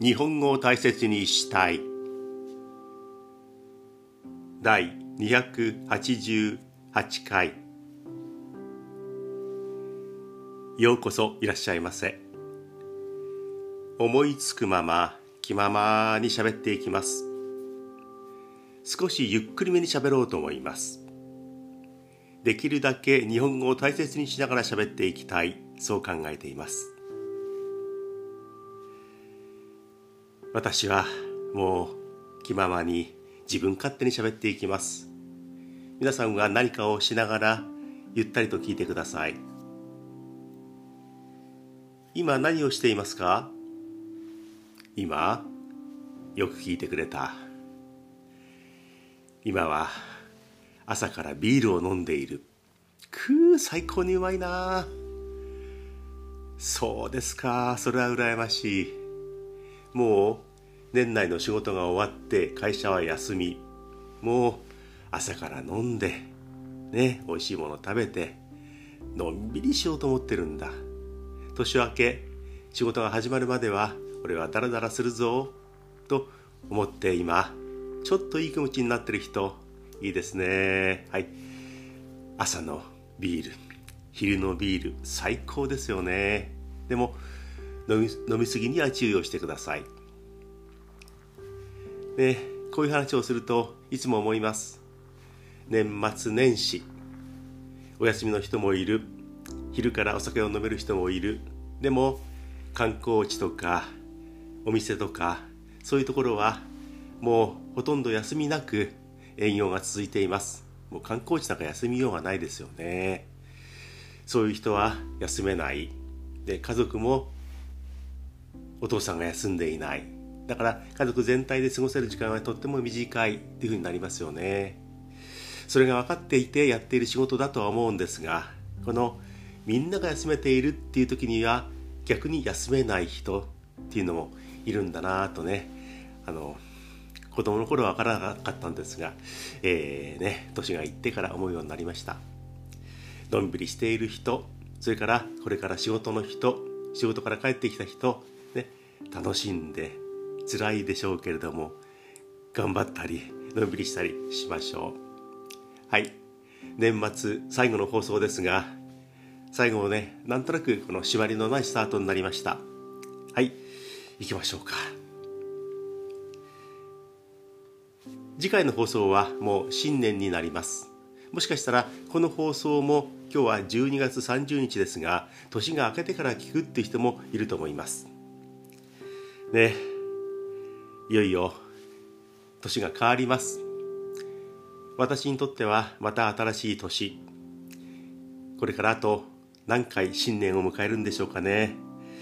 日本語を大切にしたい第288回。ようこそいらっしゃいませ。思いつくまま気ままに喋っていきます。少しゆっくりめに喋ろうと思います。できるだけ日本語を大切にしながら喋っていきたい、そう考えています。私はもう気ままに自分勝手に喋っていきます。皆さんは何かをしながらゆったりと聞いてください。今何をしていますか？今、よく聞いてくれた。今は朝からビールを飲んでいる。最高にうまいな。そうですか、それは羨ましい。もう年内の仕事が終わって会社は休み、もう朝から飲んでね、美味しいもの食べてのんびりしようと思ってるんだ。年明け仕事が始まるまでは俺はダラダラするぞと思って今ちょっといい気持ちになってる人いいですね。はい、朝のビール、昼のビール最高ですよね。でも飲みすぎには注意をしてくださいね。こういう話をするといつも思います。年末年始お休みの人もいる、昼からお酒を飲める人もいる。でも観光地とかお店とかそういうところはもうほとんど休みなく営業が続いています。もう観光地なんか休みようがないですよね。そういう人は休めないで、家族もお父さんが休んでいない。だから家族全体で過ごせる時間はとっても短いっていうふうになりますよね。それが分かっていてやっている仕事だとは思うんですが、このみんなが休めているっていう時には逆に休めない人っていうのもいるんだなとね、子供の頃は分からなかったんですが、年がいってから思うようになりました。のんびりしている人、それからこれから仕事の人、仕事から帰ってきた人、ね、楽しんで辛いでしょうけれども頑張ったりのんびりしたりしましょう。はい、年末最後の放送ですが、最後もね、なんとなくこの締まりのないスタートになりました。はい、行きましょうか。次回の放送はもう新年になります。もしかしたらこの放送も今日は12月30日ですが、年が明けてから聞くっていう人もいると思いますね。いよいよ年が変わります。私にとってはまた新しい年、これからあと何回新年を迎えるんでしょうかね。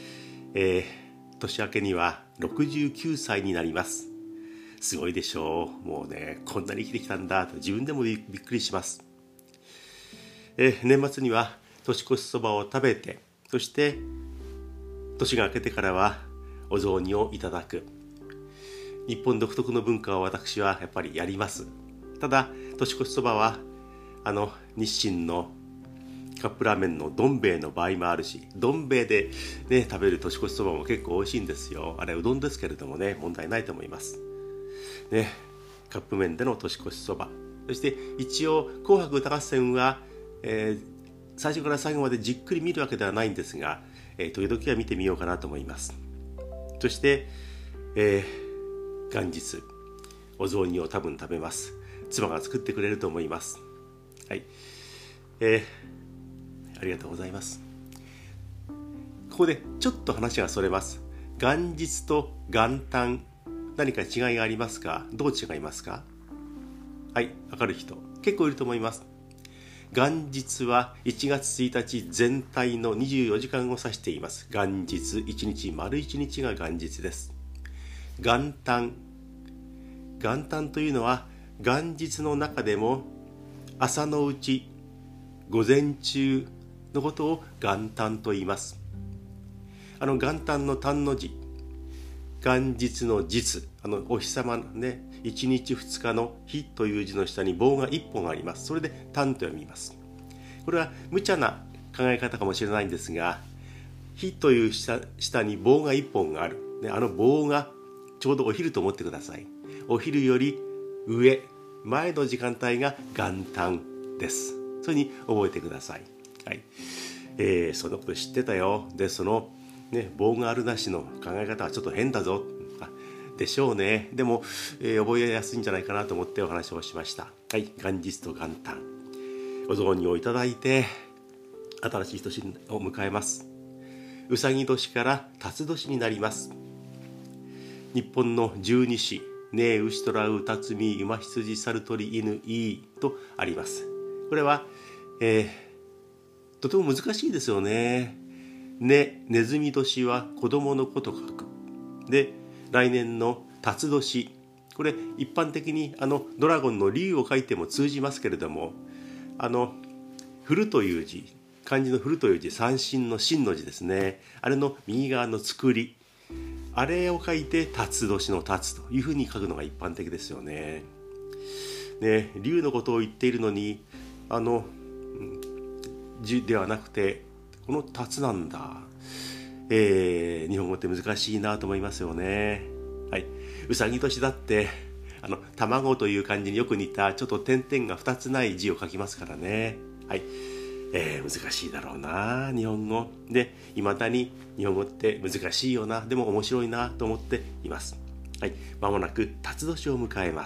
年明けには69歳になります。すごいでしょう。もうね、こんなに生きてきたんだと自分でもびっくりします。年末には年越しそばを食べて、そして年が明けてからはお雑煮をいただく。日本独特の文化を私はやっぱりやります。ただ年越しそばは日清のカップラーメンのどん兵衛の場合もあるし、どん兵衛で、ね、食べる年越しそばも結構美味しいんですよ。あれうどんですけれどもね、問題ないと思いますね。カップ麺での年越しそば、そして一応紅白歌合戦は、最初から最後までじっくり見るわけではないんですが、時々は見てみようかなと思います。そして、元日お雑煮を多分食べます。妻が作ってくれると思います。はい、ありがとうございます。ここでちょっと話がそれます。元日と元旦、何か違いがありますか？どう違いますか？はい、わかる人結構いると思います。元日は1月1日全体の24時間を指しています。元日1日丸1日が元日です。元旦というのは元日の中でも朝のうち午前中のことを元旦と言います。元旦の旦の字、元日の日、お日様のね、1日2日の日という字の下に棒が1本あります。それで旦と読みます。これは無茶な考え方かもしれないんですが、日という下に棒が1本がある。 ね、あの棒がちょうどお昼と思ってください。お昼より上、前の時間帯が元旦です。そういうふうに覚えてください。はい。そのこと知ってたよ。で、その、ね、棒があるなしの考え方はちょっと変だぞ。でしょうね。でも、覚えやすいんじゃないかなと思ってお話をしました。はい。元日と元旦。お雑煮をいただいて、新しい年を迎えます。うさぎ年から辰年になります。日本の十二支、ねえ、牛とらう、たつみ、馬、羊、猿、鳥、犬、いいとあります。これは、とても難しいですよね。ね、ネズミ年は子供の子と書く。で、来年の辰年。これ一般的にドラゴンの竜を書いても通じますけれども、振るという字、漢字の振るという字、三振の真の字ですね。あれの右側の作り。あれを書いて辰年の辰というふうに書くのが一般的ですよね。ね、竜のことを言っているのに字ではなくてこの辰なんだ。日本語って難しいなと思いますよね。はい、うさぎ年だって卵という漢字によく似たちょっと点々が2つない字を書きますからね。はい。難しいだろうな日本語で、いまだに日本語って難しいよな、でも面白いなと思っています。はい、間もなく辰年を迎えます。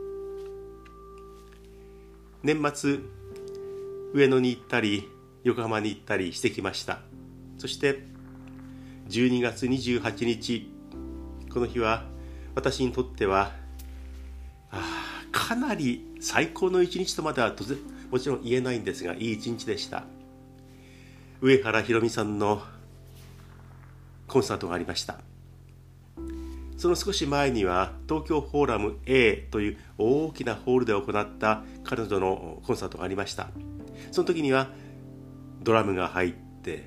年末上野に行ったり横浜に行ったりしてきました。そして12月28日、この日は私にとってはかなり最高の一日とまではもちろん言えないんですが、いい一日でした。上原ひろみさんのコンサートがありました。その少し前には東京フォーラム A という大きなホールで行った彼女のコンサートがありました。その時にはドラムが入って、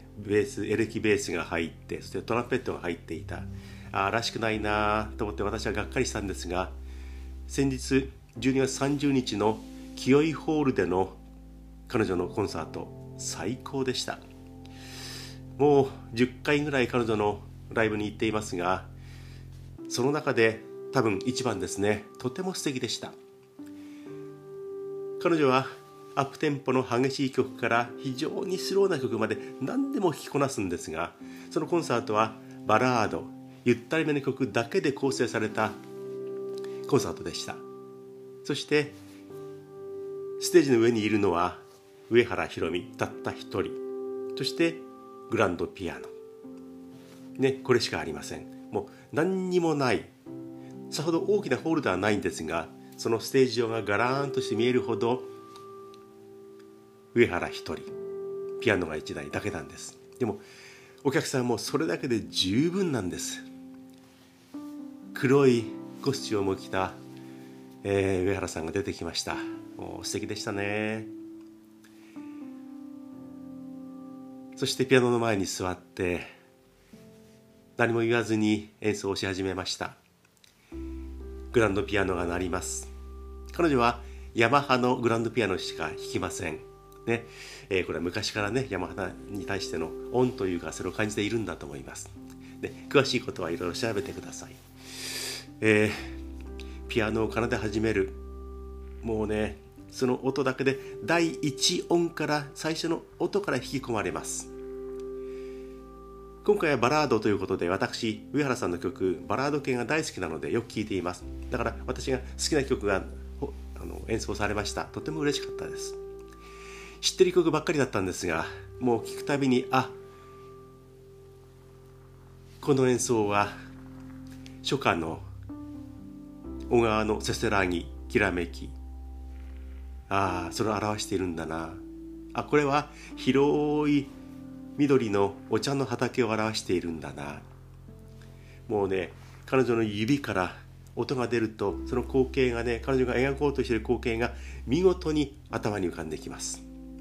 エレキベースが入って、そしてトランペットが入っていた。らしくないなと思って私はがっかりしたんですが、先日12月30日の清居ホールでの彼女のコンサート、最高でした。もう10回ぐらい彼女のライブに行っていますが、その中で多分一番ですね。とても素敵でした。彼女はアップテンポの激しい曲から非常にスローな曲まで何でも弾きこなすんですが、そのコンサートはバラード、ゆったりめの曲だけで構成されたコンサートでした。そしてステージの上にいるのは上原ひろみたった一人、そしてグランドピアノね、これしかありません。もう何にもない、さほど大きなホールではないんですが、そのステージ上がガラーンとして見えるほど上原一人、ピアノが一台だけなんです。でもお客さんもそれだけで十分なんです。黒いコスチュームを着た、上原さんが出てきました。もう素敵でしたね。そしてピアノの前に座って何も言わずに演奏をし始めました。グランドピアノが鳴ります。彼女はヤマハのグランドピアノしか弾きませんね。これは昔からね、ヤマハに対しての恩というか、それを感じているんだと思います。で、詳しいことはいろいろ調べてください。ピアノを奏で始める。もうね、その音だけで第一音から最初の音から引き込まれます。今回はバラードということで、私上原さんの曲バラード系が大好きなのでよく聴いています。だから私が好きな曲が演奏されました。とても嬉しかったです。知ってる曲ばっかりだったんですが、もう聴くたびにこの演奏は初夏の小川のせせらぎきらめき、それを表しているんだな。これは広い緑のお茶の畑を表しているんだな。もうね、彼女の指から音が出ると、その光景がね、彼女が描こうとしている光景が見事に頭に浮かんできます。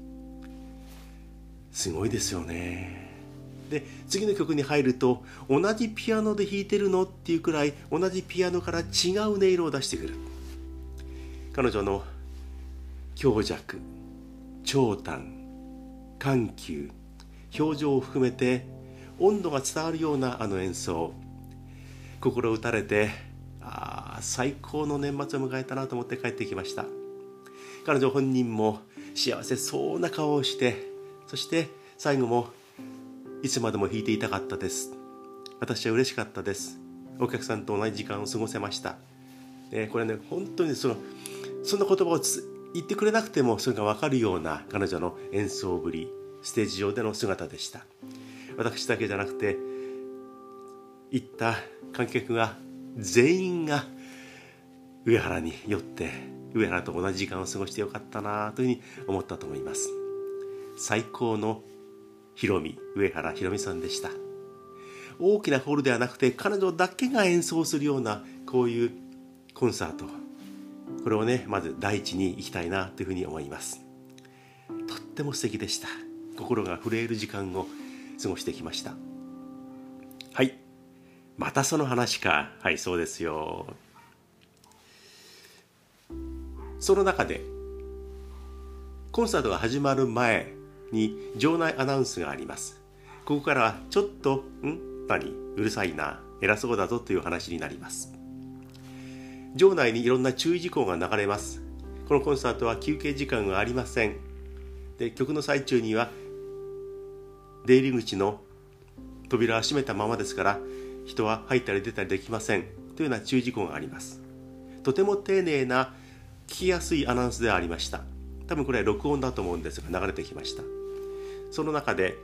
すごいですよね。で、次の曲に入ると、同じピアノで弾いてるのっていうくらい同じピアノから違う音色を出してくる。彼女の強弱、長短、緩急、表情を含めて温度が伝わるような演奏、 心打たれて、最高の年末を迎えたなと思って帰ってきました。彼女本人も幸せそうな顔をして、そして最後もいつまでも弾いていたかったです。私は嬉しかったです。お客さんと同じ時間を過ごせました。これね、本当にそんな言葉を言ってくれなくてもそれが分かるような彼女の演奏ぶり、ステージ上での姿でした。私だけじゃなくて、行った観客が全員が上原に寄って、上原と同じ時間を過ごしてよかったなというふうに思ったと思います。最高の上原ひろみさんでした。大きなホールではなくて、彼女だけが演奏するようなこういうコンサート、これをね、まず第一に行きたいなというふうに思います。とっても素敵でした。心が震える時間を過ごしてきました。はい、またその話か。はい、そうですよ。その中でコンサートが始まる前に場内アナウンスがあります。ここからはちょっとうるさいな、偉そうだぞという話になります。場内にいろんな注意事項が流れます。このコンサートは休憩時間がありません。で、曲の最中には出入り口の扉は閉めたままですから、人は入ったり出たりできませんというような注意事項があります。とても丁寧な聞きやすいアナウンスではありました。多分これは録音だと思うんですが、流れてきました。その中で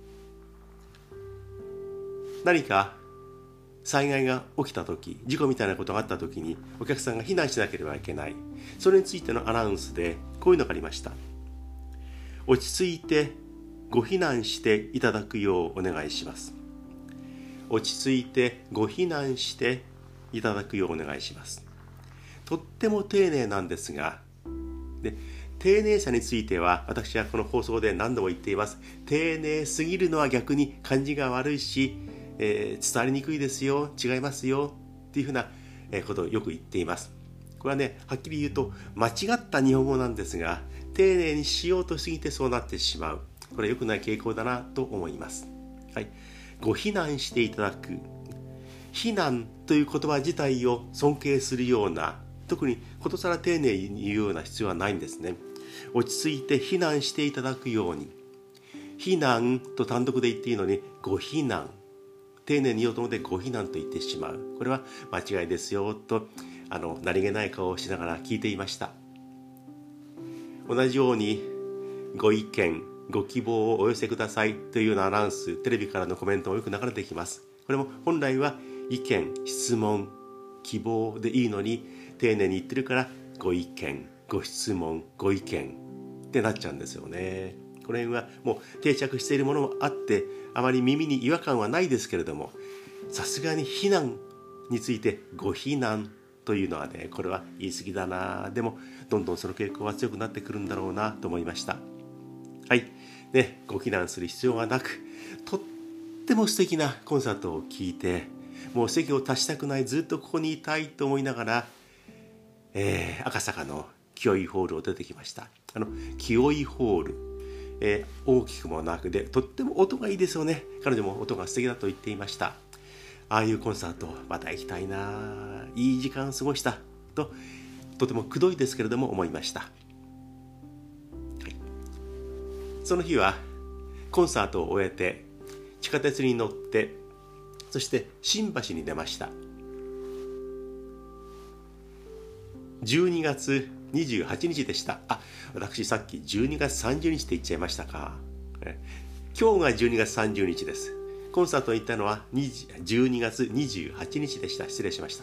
何か災害が起きたとき、事故みたいなことがあったときにお客さんが避難しなければいけない、それについてのアナウンスでこういうのがありました。落ち着いてご避難していただくようお願いします。落ち着いてご避難していただくようお願いします。とっても丁寧なんですが、で、丁寧さについては私はこの放送で何度も言っています。丁寧すぎるのは逆に感じが悪いし、伝わりにくいですよ、違いますよっていうふうなことをよく言っています。これはね、はっきり言うと間違った日本語なんですが、丁寧にしようとしすぎてそうなってしまう。これは良くない傾向だなと思います。はい、ご避難していただく。避難という言葉自体を尊敬するような、特にことさら丁寧に言うような必要はないんですね。落ち着いて避難していただくように。避難と単独で言っていいのに、ご避難。丁寧に言おうと思ってご避難と言ってしまう。これは間違いですよと何気ない顔をしながら聞いていました。同じようにご意見ご希望をお寄せくださいというようなアナウンス、テレビからのコメントもよく流れてきます。これも本来は意見質問希望でいいのに、丁寧に言ってるからご意見ご質問ご意見ってなっちゃうんですよね。この辺はもう定着しているものもあって、あまり耳に違和感はないですけれども、さすがに避難についてご避難というのはね、これは言い過ぎだな。でもどんどんその傾向は強くなってくるんだろうなと思いました。はいね、ご避難する必要がなく、とっても素敵なコンサートを聴いて、もう席を立ちたくない、ずっとここにいたいと思いながら、赤坂の清居ホールを出てきました。清居ホール、大きくもなくで、とっても音がいいですよね。彼女も音が素敵だと言っていました。ああいうコンサートまた行きたいな、いい時間過ごしたと、とてもくどいですけれども思いました。はい、その日はコンサートを終えて地下鉄に乗って、そして新橋に出ました。12月28日でした。私さっき12月30日って言っちゃいましたか。今日が12月30日です。コンサートに行ったのは12月28日でした。失礼しました。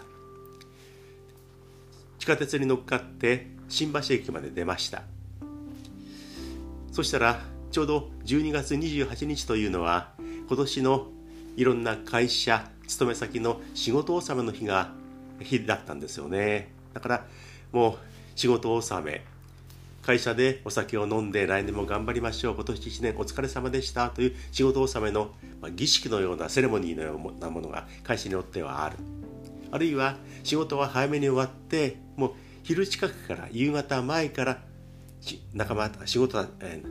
地下鉄に乗っかって新橋駅まで出ました。そしたらちょうど12月28日というのは、今年のいろんな会社勤め先の仕事納めの日だったんですよね。だからもう仕事納め、会社でお酒を飲んで来年も頑張りましょう、今年1年お疲れ様でしたという仕事納めの儀式のようなセレモニーのようなものが会社によってはある。あるいは仕事は早めに終わって、もう昼近くから夕方前から仲間た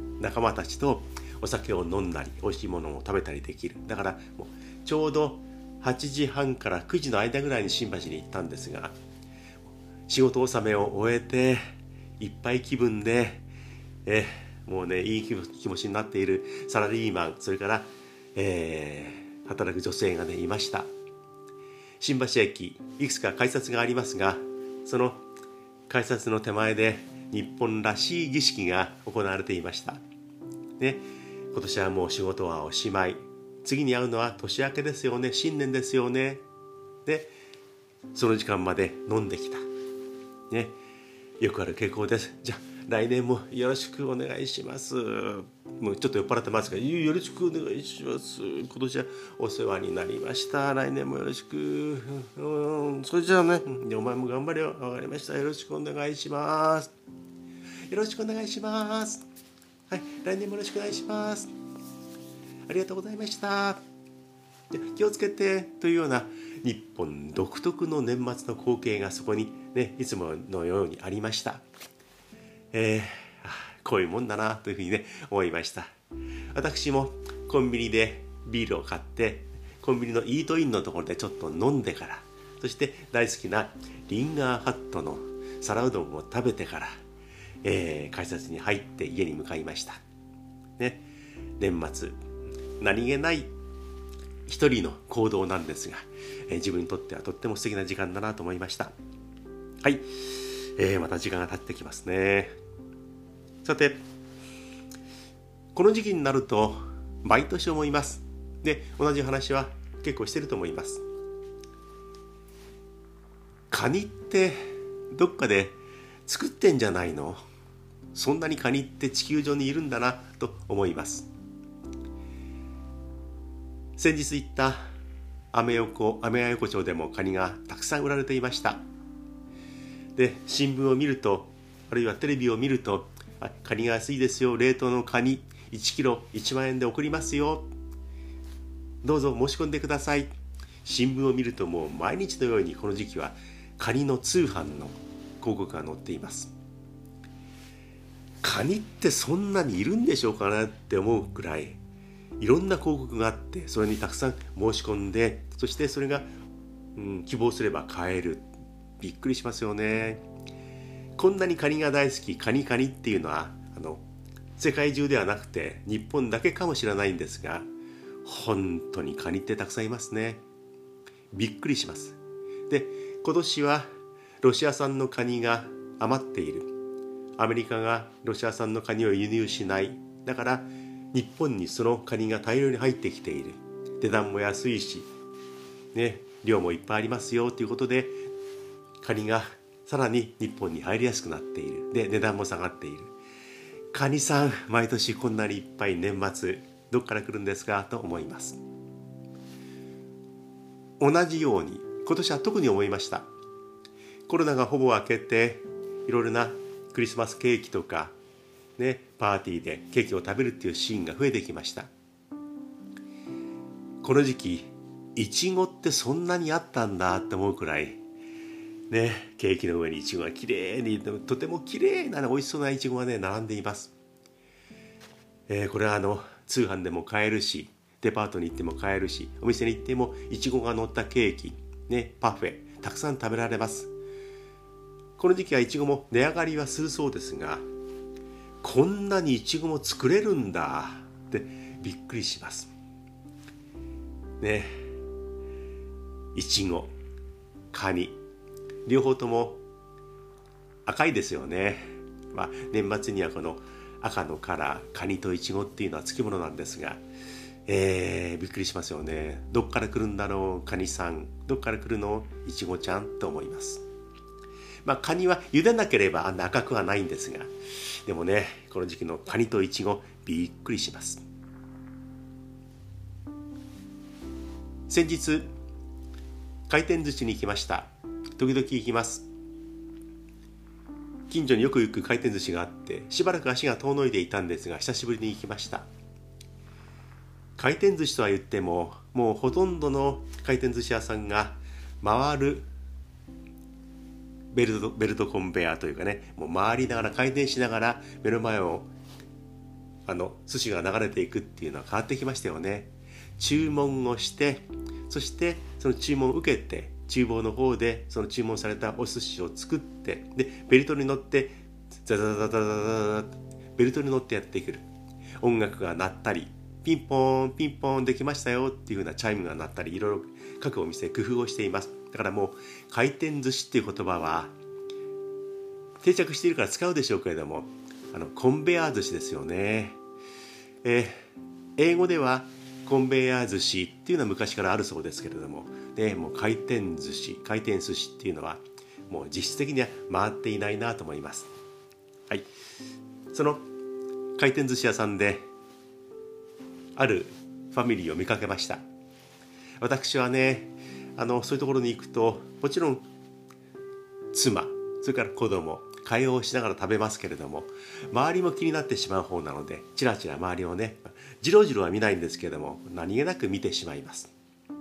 ちとお酒を飲んだり美味しいものを食べたりできる。だからもうちょうど 8時半から9時の間ぐらいに新橋に行ったんですが、仕事納めを終えていっぱい気分で、もうねいい気持ちになっているサラリーマン、それから、働く女性がねいました。新橋駅いくつか改札がありますが、その改札の手前で日本らしい儀式が行われていました、ね、今年はもう仕事はおしまい、次に会うのは年明けですよね、新年ですよね。でその時間まで飲んできた、ね、よくある傾向です。じゃあ来年もよろしくお願いします。もうちょっと酔っ払ってますが、よろしくお願いします。今年はお世話になりました。来年もよろしく。それじゃあね、お前も頑張れよ。わかりました。よろしくお願いします。よろしくお願いします。はい、来年もよろしくお願いします。ありがとうございました。気をつけてというような日本独特の年末の光景がそこにね、いつものようにありました。こういうもんだなというふうにね思いました。私もコンビニでビールを買って、コンビニのイートインのところでちょっと飲んでから、そして大好きなリンガーハットの皿うどんを食べてから、改札に入って家に向かいました、ね、年末何気ない一人の行動なんですが、自分にとってはとっても素敵な時間だなと思いました。はい、また時間が経ってきますね。さて、この時期になると毎年思います。で、同じ話は結構してると思います。カニってどっかで作ってんじゃないの？そんなにカニって地球上にいるんだなと思います。先日行ったアメヤ横丁でもカニがたくさん売られていました。で、新聞を見ると、あるいはテレビを見ると、カニが安いですよ、冷凍のカニ1キロ1万円で送りますよ、どうぞ申し込んでください。新聞を見るともう毎日のようにこの時期はカニの通販の広告が載っています。カニってそんなにいるんでしょうかねって思うくらいいろんな広告があって、それにたくさん申し込んで、そしてそれが、希望すれば買える。びっくりしますよね。こんなにカニが大好き、カニっていうのは世界中ではなくて日本だけかもしれないんですが、本当にカニってたくさんいますね。びっくりします。で、今年はロシア産のカニが余っている。アメリカがロシア産のカニを輸入しない。だから日本にそのカニが大量に入ってきている。値段も安いし、ね、量もいっぱいありますよということで、カニがさらに日本に入りやすくなっている。で、値段も下がっている。カニさん、毎年こんなにいっぱい年末どっから来るんですかと思います。同じように今年は特に思いました。コロナがほぼ明けて、いろいろなクリスマスケーキとかね、パーティーでケーキを食べるっていうシーンが増えてきました。この時期イチゴってそんなにあったんだって思うくらいね、ケーキの上にイチゴがきれいに、とてもきれいな、美味しそうなイチゴがね並んでいます。これは通販でも買えるし、デパートに行っても買えるし、お店に行ってもイチゴが乗ったケーキ、ね、パフェたくさん食べられます。この時期はイチゴも値上がりはするそうですが、こんなにイチゴも作れるんだってびっくりしますね。イチゴ、カニ、両方とも赤いですよね。年末にはこの赤のカラー、カニとイチゴっていうのはつきものなんですが、びっくりしますよね。どっから来るんだろうカニさん、どっから来るのイチゴちゃんと思います。カニは茹でなければあんな赤くはないんですが、でもね、この時期のカニとイチゴびっくりします。先日回転寿司に行きました。時々行きます。近所によく行く回転寿司があって、しばらく足が遠のいていたんですが、久しぶりに行きました。回転寿司とは言っても、もうほとんどの回転寿司屋さんが回るベルトコンベヤーというかね、もう回りながら回転しながら目の前を寿司が流れていくっていうのは変わってきましたよね。 注文をして、そしてその注文を受けて厨房の方でその注文されたお寿司を作って、でベルトに乗ってザザザザザザザベルトに乗ってやってくる。音楽が鳴ったり、ピンポーンピンポーンできましたよっていう風なチャイムが鳴ったり、いろいろ各お店工夫をしています。だからもう回転寿司っていう言葉は定着しているから使うでしょうけれども、コンベヤー寿司ですよね。英語ではコンベヤー寿司っていうのは昔からあるそうですけれども、もう回転寿司っていうのはもう実質的には回っていないなと思います。はい、その回転寿司屋さんであるファミリーを見かけました。私はね、そういうところに行くと、もちろん妻、それから子供、会話をしながら食べますけれども、周りも気になってしまう方なので、ちらちら周りをね、じろじろは見ないんですけれども、何気なく見てしまいます。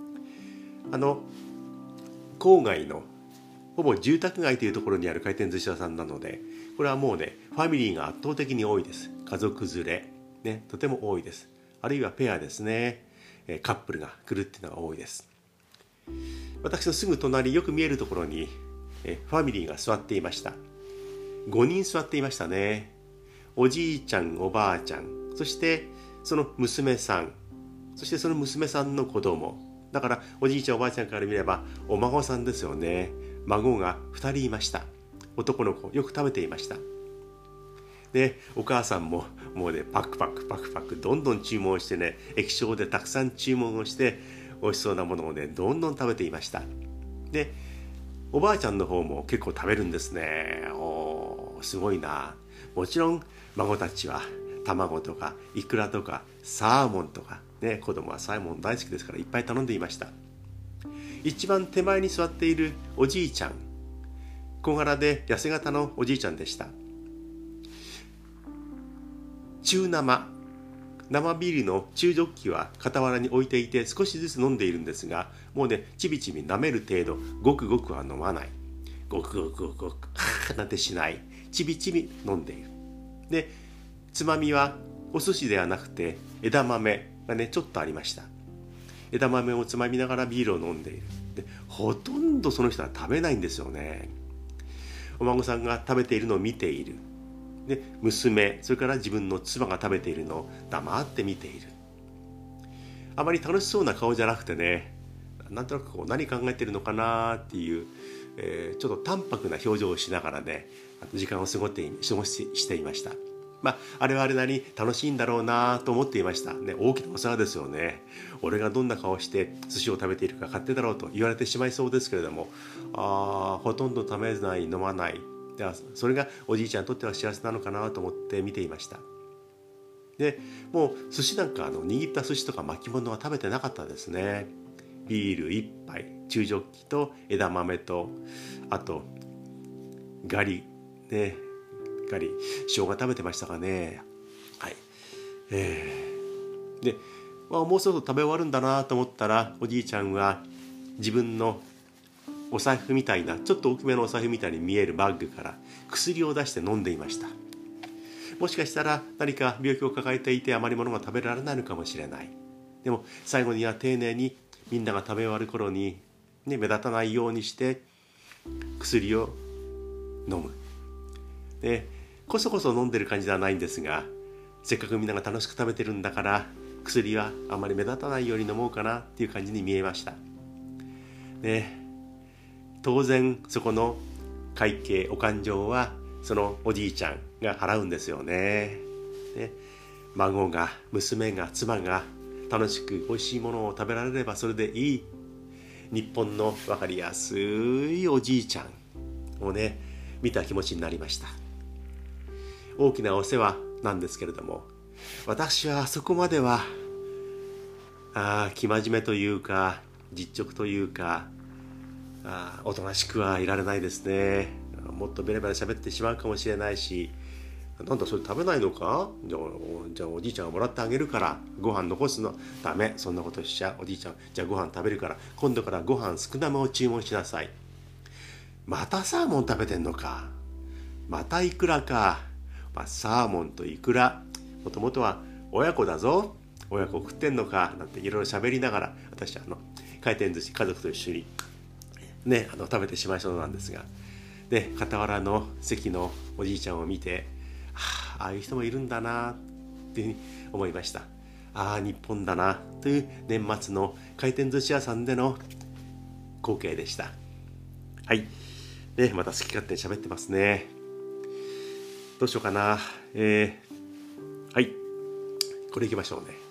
郊外のほぼ住宅街というところにある回転寿司屋さんなので、これはもうね、ファミリーが圧倒的に多いです。家族連れ、ね、とても多いです。あるいはペアですね、カップルが来るっていうのが多いです。私のすぐ隣、よく見えるところにファミリーが座っていました。5人座っていましたね。おじいちゃん、おばあちゃん、そしてその娘さん、そしてその娘さんの子供。だからおじいちゃんおばあちゃんから見ればお孫さんですよね。孫が2人いました。男の子、よく食べていました。でお母さんももうね、パクパクどんどん注文してね、液晶でたくさん注文をして美味しそうなものをね、どんどん食べていました。でおばあちゃんの方も結構食べるんですね。すごいな。もちろん孫たちは卵とかイクラとかサーモンとかね、子供はサーモン大好きですからいっぱい頼んでいました。一番手前に座っているおじいちゃん、小柄で痩せ型のおじいちゃんでした。中生ビールの中ジョッキは傍らに置いていて、少しずつ飲んでいるんですが、もうね、ちびちび舐める程度、ごくごくは飲まない。ごくごくごくごくなんてしない。ちびちび飲んでいる。でつまみはお寿司ではなくて枝豆がね、ちょっとありました。枝豆をつまみながらビールを飲んでいる。でほとんどその人は食べないんですよね。お孫さんが食べているのを見ている。で娘、それから自分の妻が食べているのを黙って見ている。あまり楽しそうな顔じゃなくてね、なんとなくこう何考えてるのかなっていう、ちょっと淡白な表情をしながらね、時間を過ごしていました。あれはあれなりに楽しいんだろうなと思っていました、ね、大きなお世話ですよね。俺がどんな顔して寿司を食べているか勝手だろうと言われてしまいそうですけれども、ほとんど食べない飲まない、それがおじいちゃんにとっては幸せなのかなと思って見ていました。でもう寿司なんか握った寿司とか巻物は食べてなかったですね。ビール1杯、中ジョッキと枝豆と、あとガリね、生姜食べてましたかね。はい。で、もうそろそろ食べ終わるんだなと思ったら、おじいちゃんは自分のお財布みたいな、ちょっと大きめのお財布みたいに見えるバッグから薬を出して飲んでいました。もしかしたら何か病気を抱えていて余り物が食べられないのかもしれない。でも最後には丁寧にみんなが食べ終わる頃に、目立たないようにして薬を飲む。でこそこそ飲んでる感じではないんですが、せっかくみんなが楽しく食べてるんだから薬はあまり目立たないように飲もうかなっていう感じに見えました。で当然そこの会計お勘定はそのおじいちゃんが払うんですよね。で孫が娘が妻が楽しく美味しいものを食べられればそれでいい。日本の分かりやすいおじいちゃんをね、見た気持ちになりました。大きなお世話なんですけれども、私はあそこまでは生真面目というか実直というかおとなしくはいられないですね。もっとベラベラ喋ってしまうかもしれないし、なんだそれ食べないのか、じゃあおじいちゃんがもらってあげるからご飯残すのダメ、そんなことしちゃおじいちゃん、じゃあご飯食べるから今度からご飯少なめを注文しなさい。またサーモン食べてんのか、またイクラか。サーモンとイクラもともとは親子だぞ。 親子送ってんのかなんていろいろ喋りながら、私は回転寿司家族と一緒にね食べてしまいそうなんですが、で傍らの席のおじいちゃんを見て、ああいう人もいるんだなっていうふうに思いました。ああ日本だなという年末の回転寿司屋さんでの光景でした。はい、ね、また好き勝手に喋ってますね。どうしようかな。はい、これいきましょうね。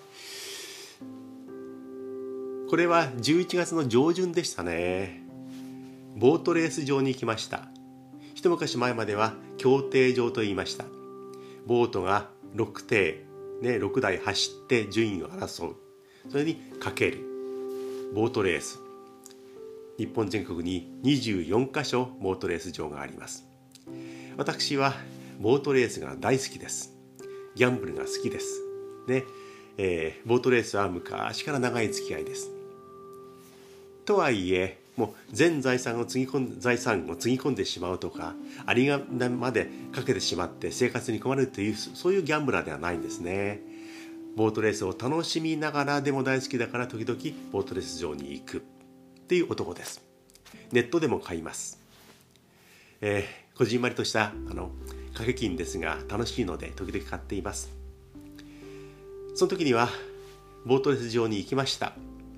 これは11月の上旬でしたね。ボートレース場に行きました。一昔前までは競艇場と言いました。ボートが6艇、6台走って順位を争う、それにかけるボートレース。日本全国に24カ所ボートレース場があります。私はボートレースが大好きです。ギャンブルが好きです、ボートレースは昔から長い付き合いです。とはいえもう全財産をつぎ込んでしまうとか、有り金までかけてしまって生活に困るという、そういうギャンブラーではないんですね。ボートレースを楽しみながらでも大好きだから時々ボートレース場に行くっていう男です。ネットでも買います。こじんまりとした掛け金ですが楽しいので時々買っています。その時にはボートレース場に行きました。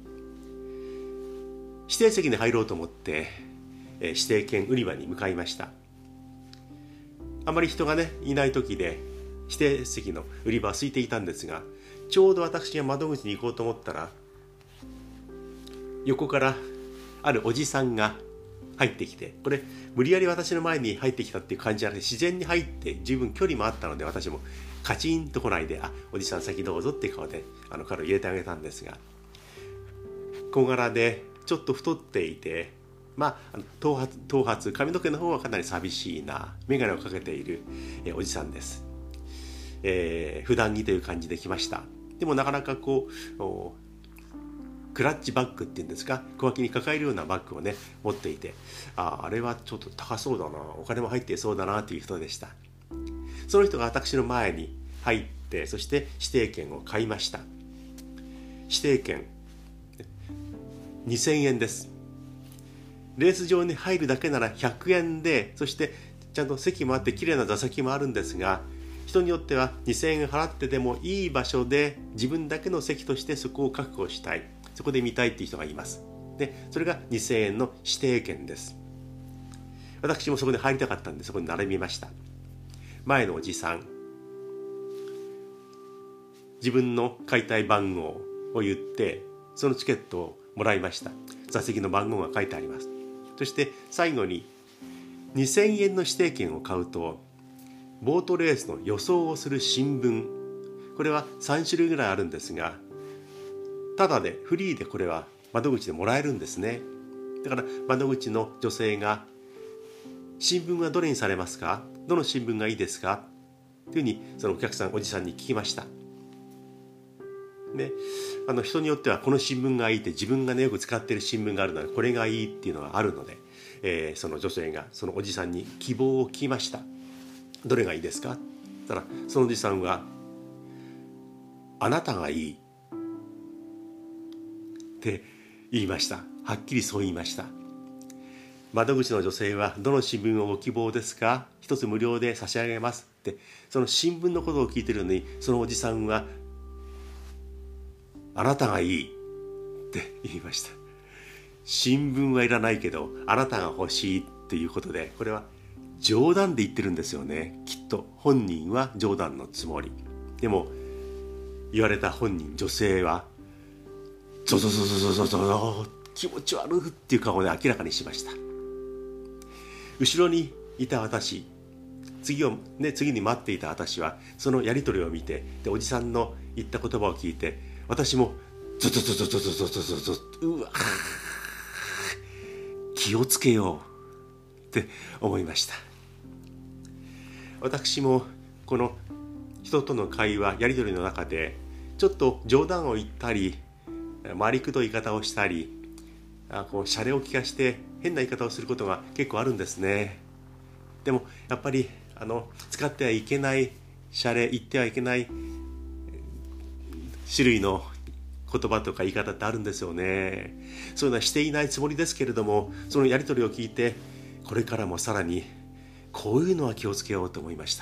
指定席に入ろうと思って、指定券売り場に向かいました。あまり人がいない時で指定席の売り場は空いていたんですが、ちょうど私が窓口に行こうと思ったら、横からあるおじさんが入ってきて、これ無理やり私の前に入ってきたっていう感じじゃなくて、自然に入って十分距離もあったので、私もカチンと来ないで、おじさん先どうぞっていう顔で彼を入れてあげたんですが、小柄でちょっと太っていて、頭髪髪の毛の方はかなり寂しいな、眼鏡をかけている、おじさんです。普段着という感じで来ました。でもなかなかクラッチバッグっていうんですか、小脇に抱えるようなバッグを持っていて、あれはちょっと高そうだな、お金も入っていそうだなという人でした。その人が私の前に入って、そして指定券を買いました。指定券2000円です。レース場に入るだけなら100円で、そしてちゃんと席もあって綺麗な座席もあるんですが、人によっては2000円払ってでもいい場所で自分だけの席としてそこを確保したい、そこで見たいっていう人がいます。でそれが2000円の指定券です。私もそこに入りたかったんでそこに並びました。前のおじさん、自分の買いたい番号を言ってそのチケットをもらいました。座席の番号が書いてあります。そして最後に2000円の指定券を買うとボートレースの予想をする新聞、これは3種類ぐらいあるんですが、ただでフリーでこれは窓口でもらえるんですね。だから窓口の女性が新聞はどれにされますか、どの新聞がいいですかというふうにそのお客さんおじさんに聞きました。で人によってはこの新聞がいいって自分がよく使っている新聞があるのでこれがいいっていうのがあるので、その女性がそのおじさんに希望を聞きました。どれがいいですか。たらそのおじさんはあなたがいいって言いました。はっきりそう言いました。窓口の女性はどの新聞をご希望ですか、一つ無料で差し上げますって、その新聞のことを聞いているのにそのおじさんはあなたがいいって言いました。新聞はいらないけどあなたが欲しいっていうことで、これは冗談で言ってるんですよね。きっと本人は冗談のつもりでも、言われた本人女性はゾゾゾゾゾゾゾ気持ち悪いっていう顔で明らかにしました。後ろにいた私、次に待っていた私はそのやり取りを見て、でおじさんの言った言葉を聞いて、私もゾゾゾゾゾゾゾゾゾゾ、うわ気をつけようって思いました。私もこの人との会話やり取りの中でちょっと冗談を言ったり回りくどい言い方をしたり、シャレを利かして変な言い方をすることが結構あるんですね。でもやっぱり使ってはいけないシャレ、言ってはいけない種類の言葉とか言い方ってあるんですよね。そういうのはしていないつもりですけれども、そのやり取りを聞いて、これからもさらにこういうのは気をつけようと思いました。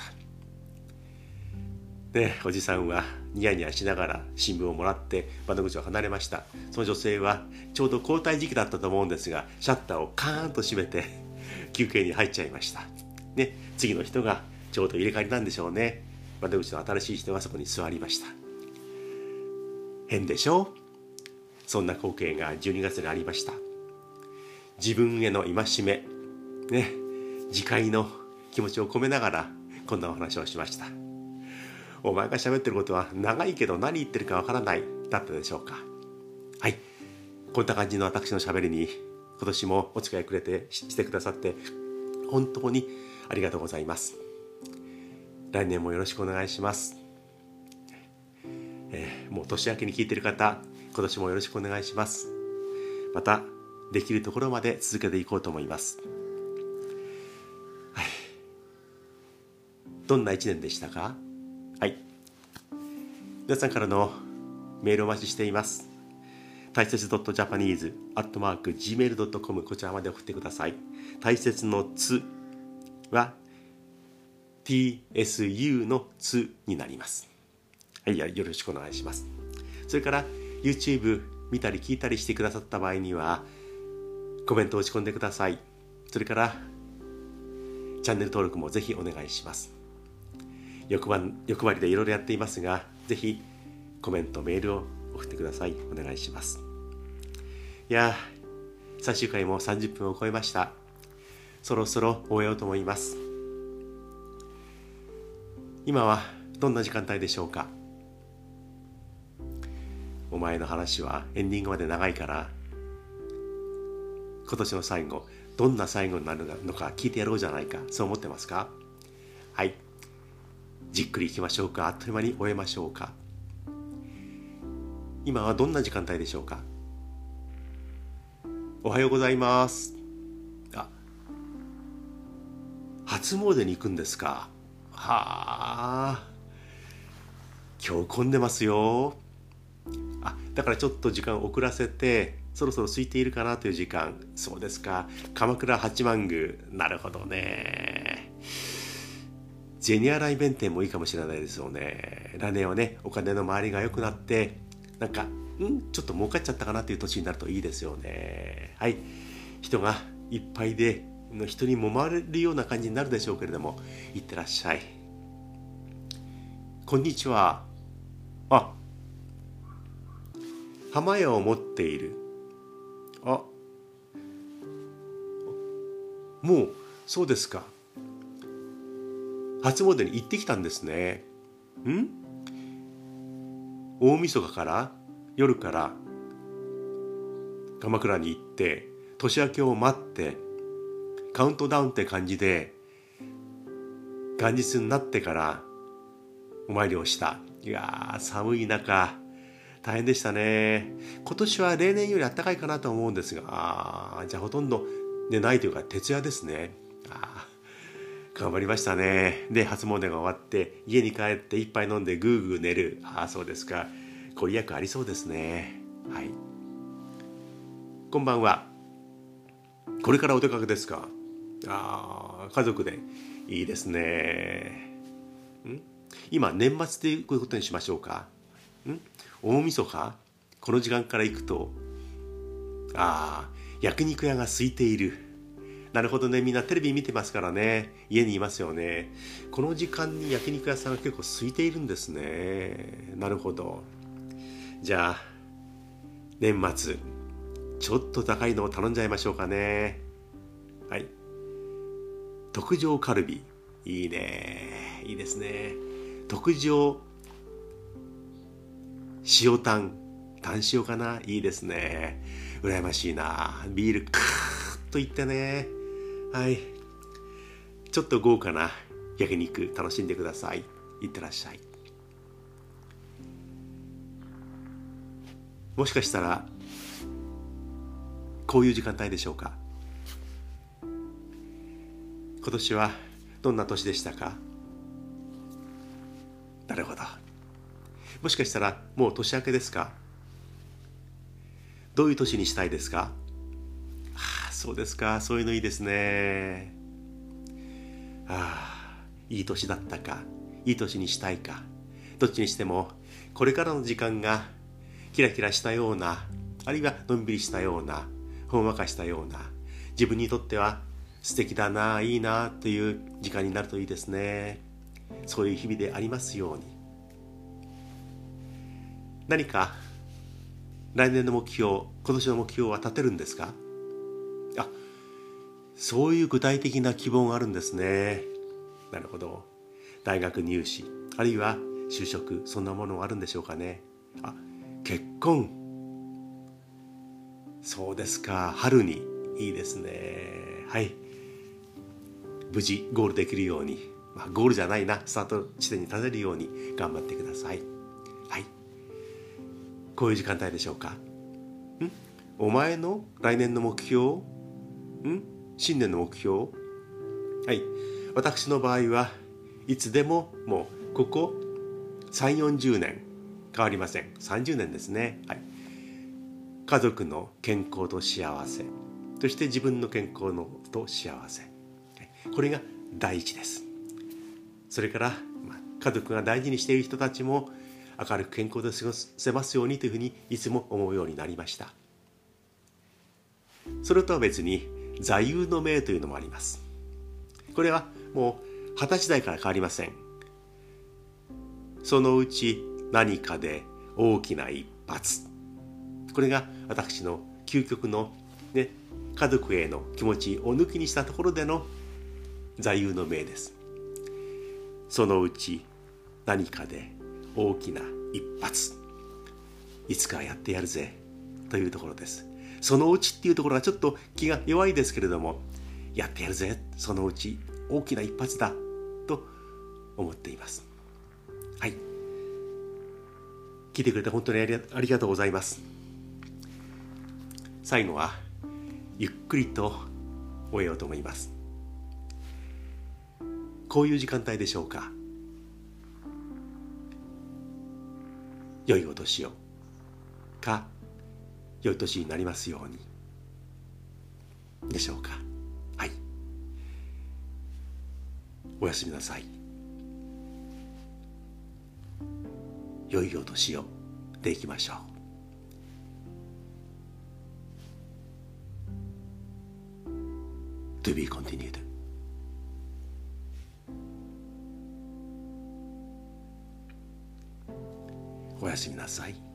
で、おじさんはニヤニヤしながら新聞をもらって窓口を離れました。その女性はちょうど交代時期だったと思うんですが、シャッターをカーンと閉めて休憩に入っちゃいました。ね、次の人がちょうど入れ替わりなんでしょうね。窓口の新しい人がそこに座りました。変でしょう。そんな光景が12月にありました。自分への戒め、ね、自戒の気持ちを込めながらこんなお話をしました。お前が喋ってることは長いけど何言ってるかわからないだったでしょうか。はい、こんな感じの私の喋りに今年もお付き合いしてくださって本当にありがとうございます。来年もよろしくお願いします。もう年明けに聞いている方、今年もよろしくお願いします。またできるところまで続けていこうと思います。はい、どんな一年でしたか？はい、皆さんからのメールをお待ちしています。大切.japanese@gmail.com こちらまで送ってください。大切のつは TSU のつになります。はい、よろしくお願いします。それから YouTube 見たり聞いたりしてくださった場合にはコメントを打ち込んでください。それからチャンネル登録もぜひお願いします。欲張りでいろいろやっていますが、ぜひコメントメールを送ってください。お願いします。いや最終回も30分を超えました。そろそろ終えようと思います。今はどんな時間帯でしょうか？お前の話はエンディングまで長いから今年の最後どんな最後になるのか聞いてやろうじゃないか、そう思ってますか？はい、じっくりいきましょうか。あっという間に終えましょうか。今はどんな時間帯でしょうか？おはようございます。初詣に行くんですか？はあ、今日混んでますよ。だからちょっと時間遅らせてそろそろ空いているかなという時間。そうですか。鎌倉八幡宮、なるほどね。銭洗弁天もいいかもしれないですよね。来年はね、お金の回りが良くなってなんかちょっと儲かっちゃったかなという年になるといいですよね。はい、人がいっぱいで人に揉まれるような感じになるでしょうけれども、いってらっしゃい。こんにちは。浜屋を持っている。もうそうですか。初詣に行ってきたんですね。大晦日から夜から鎌倉に行って年明けを待ってカウントダウンって感じで元日になってからお参りをした。いやー、寒い中大変でしたね。今年は例年より暖かいかなと思うんですが、じゃあほとんど寝ないというか徹夜ですね。頑張りましたね。で、初詣が終わって家に帰って一杯飲んでぐーぐー寝る。そうですか。ご利益ありそうですね。はい。こんばんは。これからお出かけですか？家族でいいですね。今年末でこういうことにしましょうか。大晦日この時間から行くと焼肉屋が空いている。なるほどね。みんなテレビ見てますからね、家にいますよね。この時間に焼肉屋さんが結構空いているんですね。なるほど。じゃあ年末ちょっと高いのを頼んじゃいましょうかね。はい、特上カルビ、いいね、いいですね。特上塩タン塩かな、いいですね。羨ましいな。ビールカーッといってね。はい、ちょっと豪華な焼肉楽しんでください。いってらっしゃい。もしかしたらこういう時間帯でしょうか。今年はどんな年でしたか？なるほど。 もしかしたらもう年明けですか？どういう年にしたいですか？そうですか。そういうのいいですね。いい年だったか、いい年にしたいか、どっちにしてもこれからの時間がキラキラしたような、あるいはのんびりしたような、ほんわかしたような、自分にとっては素敵だな、いいなという時間になるといいですね。そういう日々でありますように。何か来年の目標、今年の目標は立てるんですか？そういう具体的な希望があるんですね。なるほど。大学入試、あるいは就職、そんなものがあるんでしょうかね。結婚。そうですか。春に。いいですね。はい。無事ゴールできるように、ゴールじゃないな、スタート地点に立てるように頑張ってください。はい。こういう時間帯でしょうか。お前の来年の目標？新年の目標？はい。私の場合はいつでももうここ3、40年変わりません。30年ですね。はい。家族の健康と幸せ、そして自分の健康のと幸せ。これが第一です。それから、家族が大事にしている人たちも明るく健康で過ごせますようにというふうにいつも思うようになりました。それとは別に座右の銘というのもあります。これはもう20歳代から変わりません。そのうち何かで大きな一発。これが私の究極の、家族への気持ちを抜きにしたところでの座右の銘です。そのうち何かで大きな一発。いつかやってやるぜというところです。そのうちっていうところがちょっと気が弱いですけれども、やってやるぜ、そのうち大きな一発だと思っています。はい。聞いてくれて本当にありがとうございます。最後はゆっくりと終えようと思います。こういう時間帯でしょうか。良いお年をか、良い年になりますようにでしょうか。はい。おやすみなさい。良いお年をでいきましょう。To be continued。おやすみなさい。